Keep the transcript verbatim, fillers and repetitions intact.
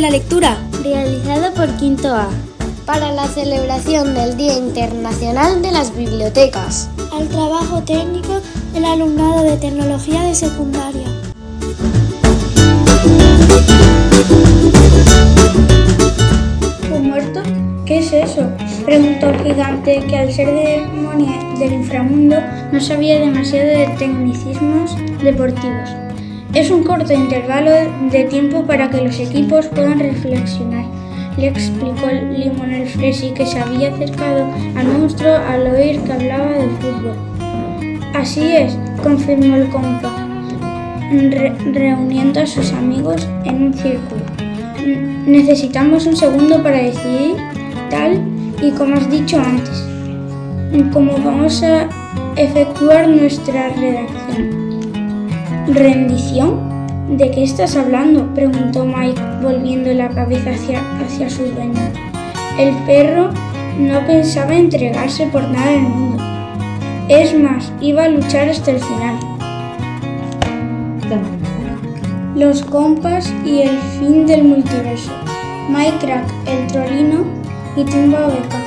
la lectura, realizado por Quinto A, para la celebración del Día Internacional de las Bibliotecas. Al trabajo técnico del alumnado de Tecnología de Secundaria. ¿Un muerto? ¿Qué es eso?, preguntó el gigante, que al ser demonio del inframundo no sabía demasiado de tecnicismos deportivos. Es un corto intervalo de tiempo para que los equipos puedan reflexionar, le explicó Limonel Fresi, que se había acercado al monstruo al oír que hablaba de fútbol. Así es, confirmó el compa, re- reuniendo a sus amigos en un círculo. Necesitamos un segundo para decidir, tal y como has dicho antes, cómo vamos a efectuar nuestra redacción. ¿Rendición? ¿De qué estás hablando?, preguntó Mike, volviendo la cabeza hacia, hacia su dueño. El perro no pensaba entregarse por nada del mundo. Es más, iba a luchar hasta el final. Los compas y el fin del multiverso. Mike Crack, el trolino y Tumba Oveja.